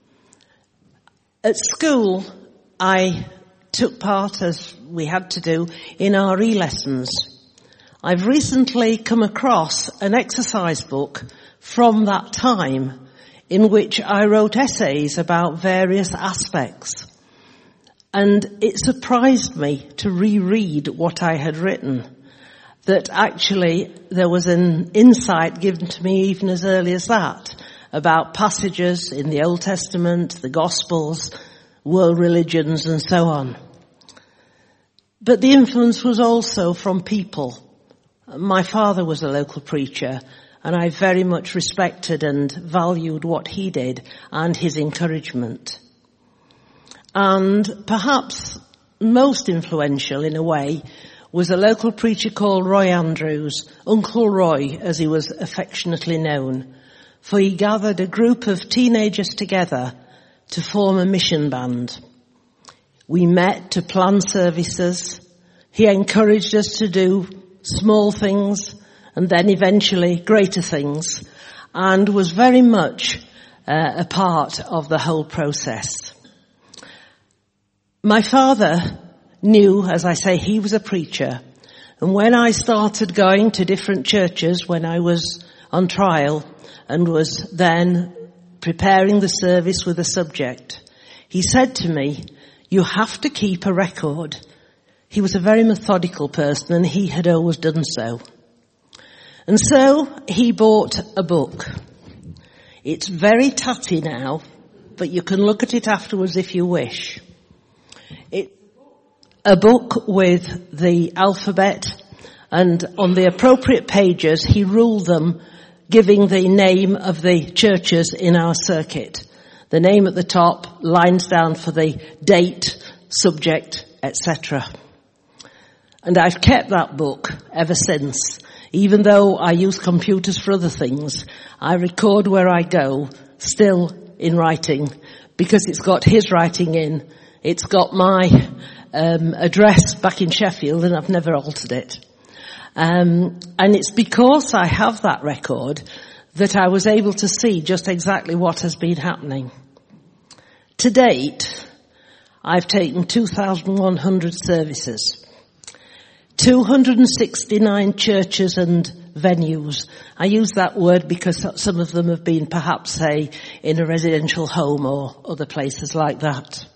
At school, I took part, as we had to do, in RE lessons. I've recently come across an exercise book from that time in which I wrote essays about various aspects. And it surprised me to reread what I had written, that actually there was an insight given to me even as early as that about passages in the Old Testament, the Gospels, world religions and so on. But the influence was also from people. My father was a local preacher, and I very much respected and valued what he did and his encouragement. And perhaps most influential in a way was a local preacher called Roy Andrews, Uncle Roy as he was affectionately known, for he gathered a group of teenagers together to form a mission band. We met to plan services. He encouraged us to do small things and then eventually greater things, and was very much a part of the whole process. My father knew, as I say, he was a preacher, and when I started going to different churches when I was on trial and was then preparing the service with a subject, he said to me, "You have to keep a record." He was a very methodical person, and he had always done so. And so he bought a book. It's very tatty now, but you can look at it afterwards if you wish. It's a book with the alphabet, and on the appropriate pages he ruled them, giving the name of the churches in our circuit. The name at the top, lines down for the date, subject, etc. And I've kept that book ever since. Even though I use computers for other things, I record where I go, still in writing, because it's got his writing in. It's got my address back in Sheffield, and I've never altered it. And it's because I have that record that I was able to see just exactly what has been happening. To date, I've taken 2,100 services. 269 churches and venues. I use that word because some of them have been perhaps, say, in a residential home or other places like that.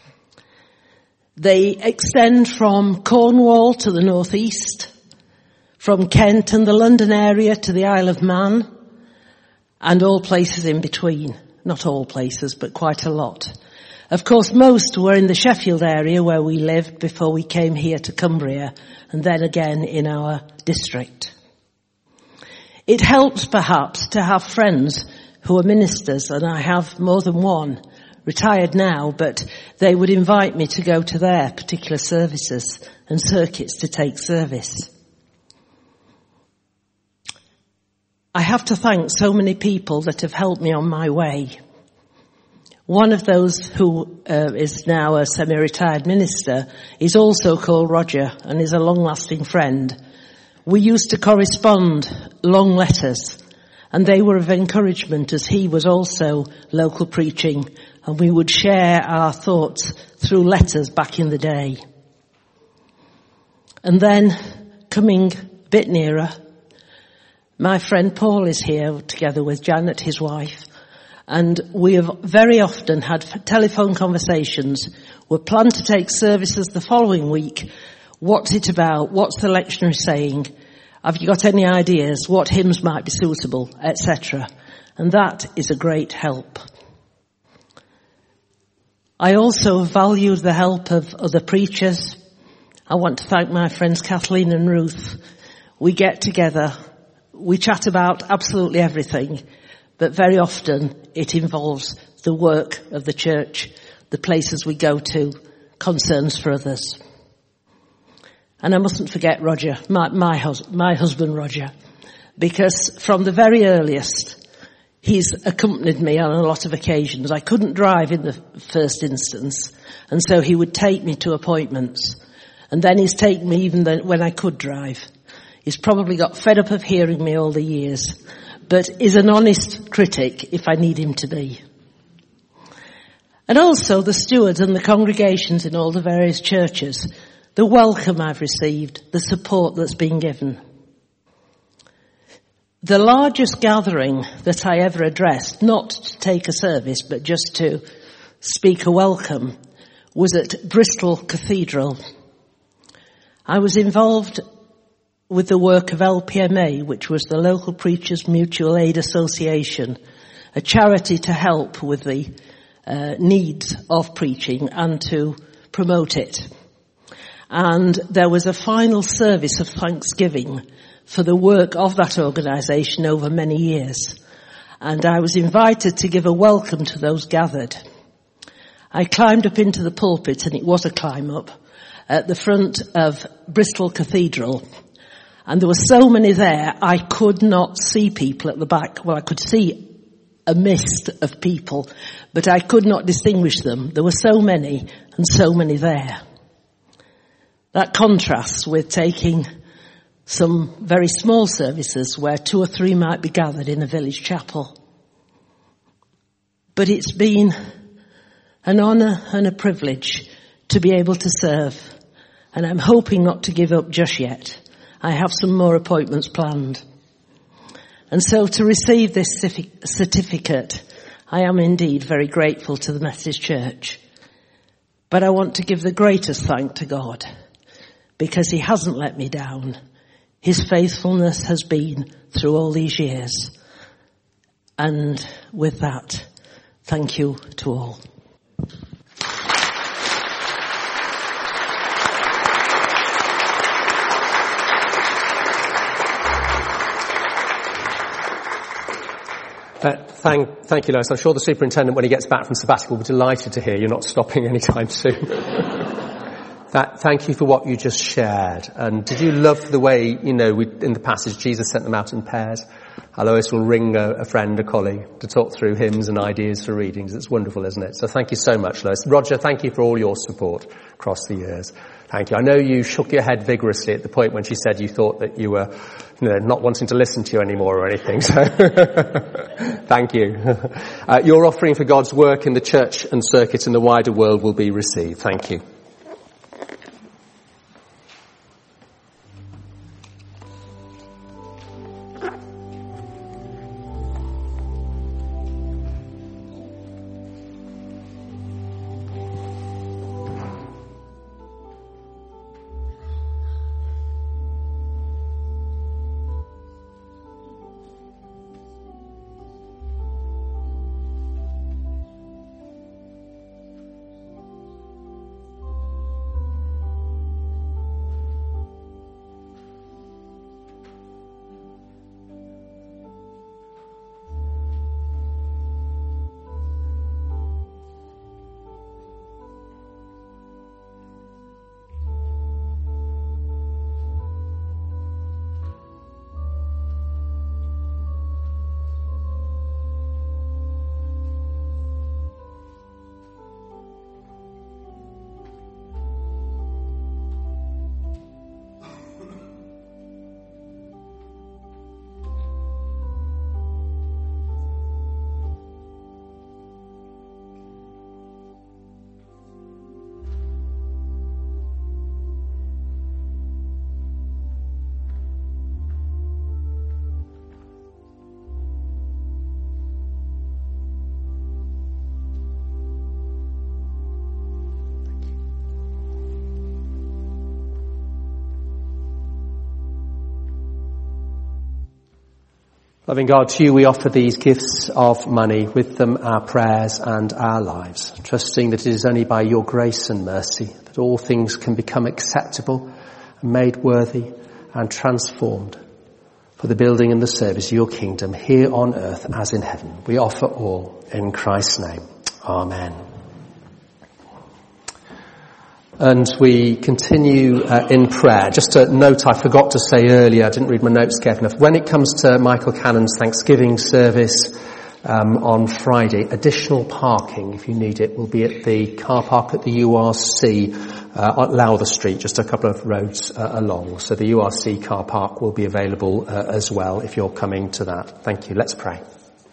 They extend from Cornwall to the northeast, from Kent and the London area to the Isle of Man, and all places in between. Not all places, but quite a lot. Of course, most were in the Sheffield area where we lived before we came here to Cumbria, and then again in our district. It helps perhaps to have friends who are ministers, and I have more than one, retired now, but they would invite me to go to their particular services and circuits to take service. I have to thank so many people that have helped me on my way. One of those who is now a semi-retired minister is also called Roger and is a long-lasting friend. We used to correspond long letters, And they were of encouragement, as he was also local preaching, and we would share our thoughts through letters back in the day. And then, coming a bit nearer, my friend Paul is here together with Janet, his wife, and we have very often had telephone conversations. We're planned to take services the following week. What's it about? What's the lectionary saying? Have you got any ideas? What hymns might be suitable, etc.? And that is a great help. I also valued the help of other preachers. I want to thank my friends Kathleen and Ruth. We get together, we chat about absolutely everything, but very often it involves the work of the church, the places we go to, concerns for others. And I mustn't forget Roger, my husband Roger, because from the very earliest, he's accompanied me on a lot of occasions. I couldn't drive in the first instance, and so he would take me to appointments. And then he's taken me even when I could drive. He's probably got fed up of hearing me all the years, but is an honest critic if I need him to be. And also the stewards and the congregations in all the various churches, the welcome I've received, the support that's been given. The largest gathering that I ever addressed, not to take a service, but just to speak a welcome, was at Bristol Cathedral. I was involved with the work of LPMA, which was the Local Preachers Mutual Aid Association, a charity to help with the needs of preaching and to promote it. And there was a final service of thanksgiving for the work of that organisation over many years. And I was invited to give a welcome to those gathered. I climbed up into the pulpit, and it was a climb up, at the front of Bristol Cathedral. And there were so many there, I could not see people at the back. Well, I could see a mist of people, but I could not distinguish them. There were so many, and so many there. That contrasts with taking some very small services where 2 or 3 might be gathered in a village chapel. But it's been an honour and a privilege to be able to serve, and I'm hoping not to give up just yet. I have some more appointments planned. And so to receive this certificate, I am indeed very grateful to the Methodist Church. But I want to give the greatest thank to God, because he hasn't let me down. His faithfulness has been through all these years. And with that, thank you to all. Thank you, Lois. I'm sure the superintendent, when he gets back from sabbatical, will be delighted to hear you're not stopping anytime soon. Thank you for what you just shared. And did you love the way, in the passage, Jesus sent them out in pairs? Lois will ring a friend, a colleague, to talk through hymns and ideas for readings. It's wonderful, isn't it? So thank you so much, Lois. Roger, thank you for all your support across the years. Thank you. I know you shook your head vigorously at the point when she said you thought that you were, not wanting to listen to you anymore or anything. So, thank you. Your offering for God's work in the church and circuit in the wider world will be received. Thank you. Loving God, to you we offer these gifts of money, with them our prayers and our lives, trusting that it is only by your grace and mercy that all things can become acceptable and made worthy and transformed for the building and the service of your kingdom here on earth as in heaven. We offer all in Christ's name. Amen. And we continue in prayer. Just a note I forgot to say earlier, I didn't read my notes carefully enough. When it comes to Michael Cannon's Thanksgiving service on Friday, additional parking, if you need it, will be at the car park at the URC at Lowther Street, just a couple of roads along. So the URC car park will be available as well if you're coming to that. Thank you. Let's pray.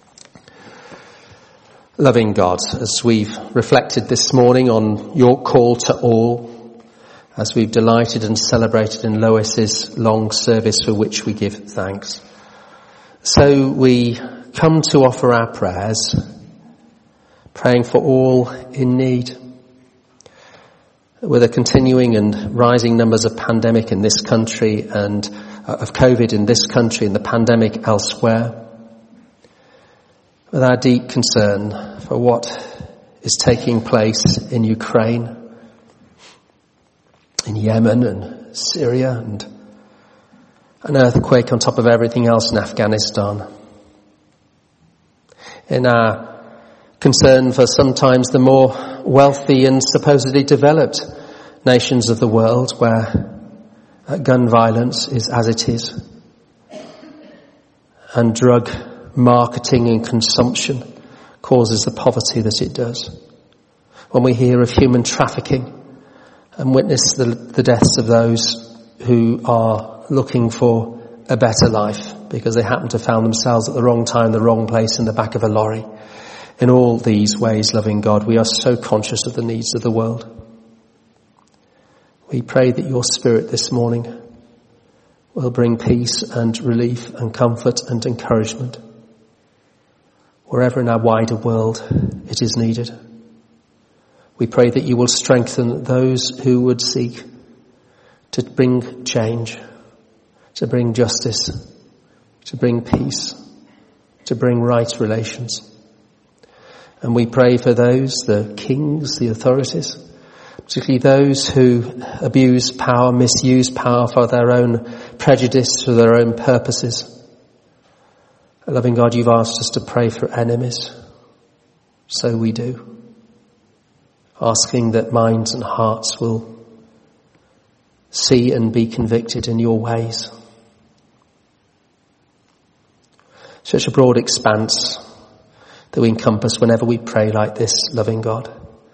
Loving God, as we've reflected this morning on your call to all, as we've delighted and celebrated in Lois's long service for which we give thanks, so we come to offer our prayers, praying for all in need. With the continuing and rising numbers of pandemic in this country and of COVID in this country and the pandemic elsewhere, with our deep concern for what is taking place in Ukraine, in Yemen and Syria, and an earthquake on top of everything else in Afghanistan. In our concern for sometimes the more wealthy and supposedly developed nations of the world where gun violence is as it is, and drug marketing and consumption causes the poverty that it does. When we hear of human trafficking and witness the deaths of those who are looking for a better life because they happen to found themselves at the wrong time, the wrong place in the back of a lorry. In all these ways, loving God, we are so conscious of the needs of the world. We pray that your Spirit this morning will bring peace and relief and comfort and encouragement wherever in our wider world it is needed. We pray that you will strengthen those who would seek to bring change, to bring justice, to bring peace, to bring right relations. And we pray for those, the kings, the authorities, particularly those who abuse power, misuse power for their own prejudice, for their own purposes. Loving God, you've asked us to pray for enemies. So we do. Asking that minds and hearts will see and be convicted in your ways. Such a broad expanse that we encompass whenever we pray like this, loving God.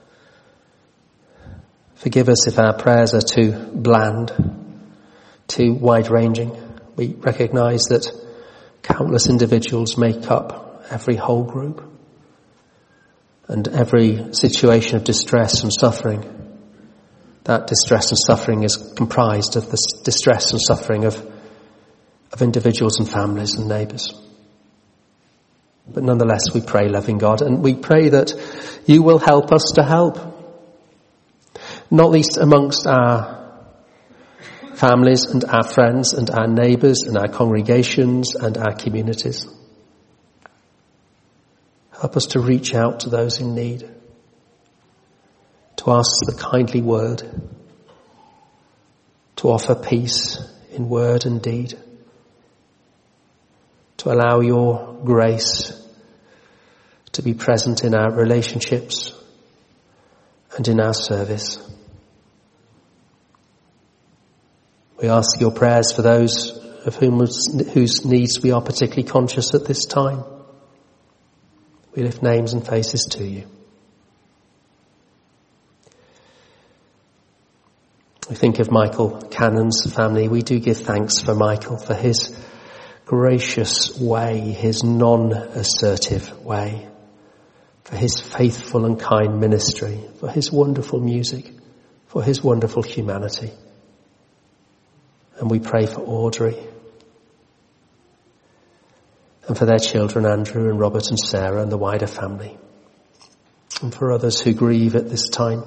Forgive us if our prayers are too bland, too wide-ranging. We recognise that countless individuals make up every whole group, and every situation of distress and suffering. That distress and suffering is comprised of the distress and suffering of individuals and families and neighbours. But nonetheless, we pray, loving God, and we pray that you will help us to help. Not least amongst our families and our friends and our neighbours and our congregations and our communities. Help us to reach out to those in need, to ask the kindly word, to offer peace in word and deed, to allow your grace to be present in our relationships and in our service. We ask your prayers for those of whose needs we are particularly conscious at this time. We lift names and faces to you. We think of Michael Cannon's family. We do give thanks for Michael, for his gracious way, his non-assertive way, for his faithful and kind ministry, for his wonderful music, for his wonderful humanity. And we pray for Audrey and for their children, Andrew and Robert and Sarah and the wider family, and for others who grieve at this time.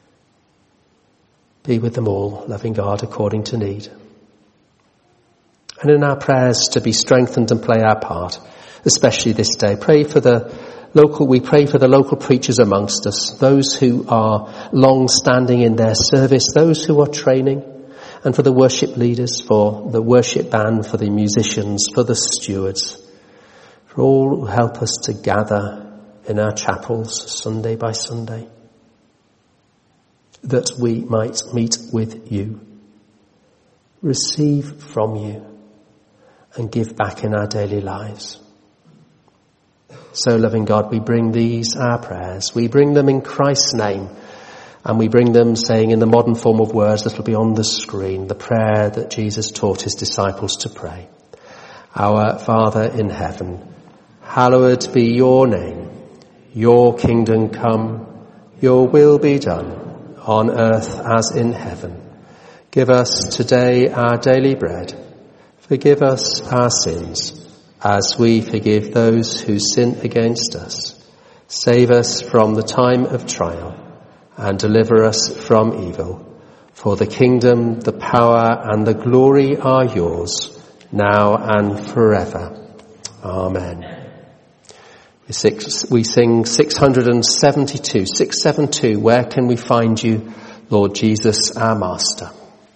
Be with them all, loving God, according to need. and in our prayers to be strengthened and play our part, especially this day. We pray for the local preachers amongst us, those who are long-standing in their service, those who are training, and for the worship leaders, for the worship band, for the musicians, for the stewards, for all who help us to gather in our chapels Sunday by Sunday, that we might meet with you, receive from you, and give back in our daily lives. So, loving God, we bring these, our prayers, we bring them in Christ's name, and we bring them saying in the modern form of words that will be on the screen, the prayer that Jesus taught his disciples to pray. Our Father in heaven, hallowed be your name. Your kingdom come, your will be done, on earth as in heaven. Give us today our daily bread. Forgive us our sins, as we forgive those who sin against us. Save us from the time of trial, and deliver us from evil. For the kingdom, the power, and the glory are yours, now and forever. Amen. We sing 672, 672, where can we find you, Lord Jesus, our Master?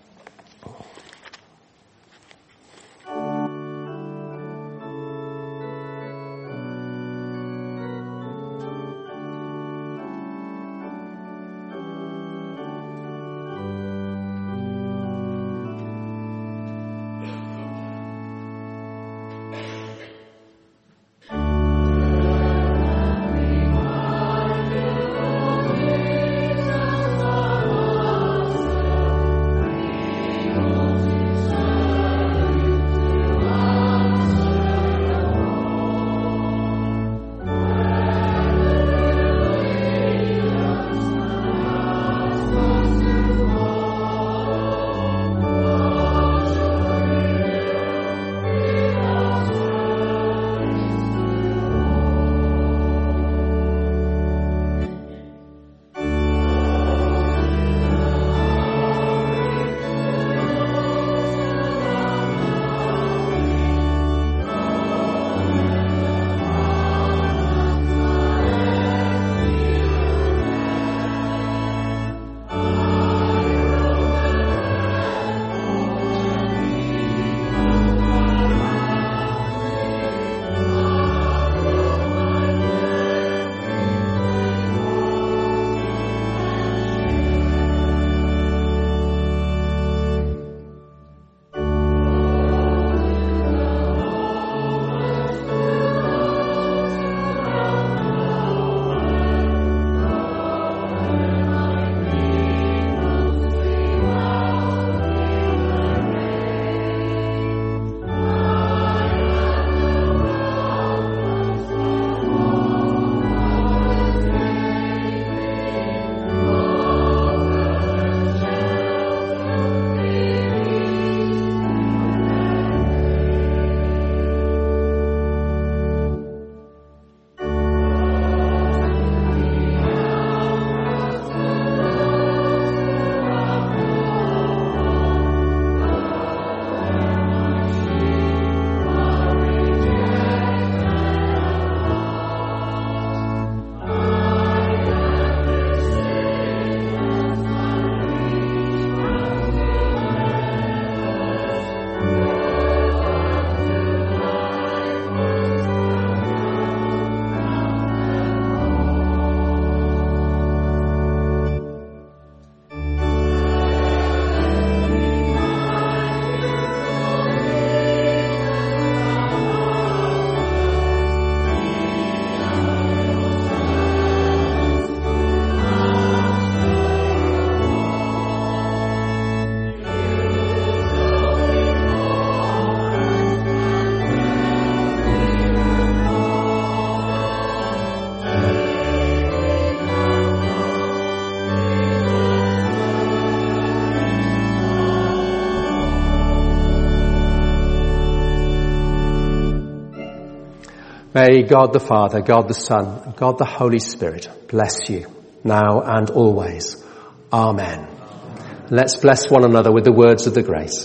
May God the Father, God the Son, and God the Holy Spirit bless you now and always. Amen. Let's bless one another with the words of the grace.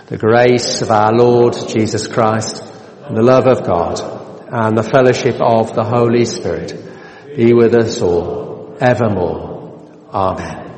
The grace of our Lord Jesus Christ and the love of God and the fellowship of the Holy Spirit be with us all evermore. Amen.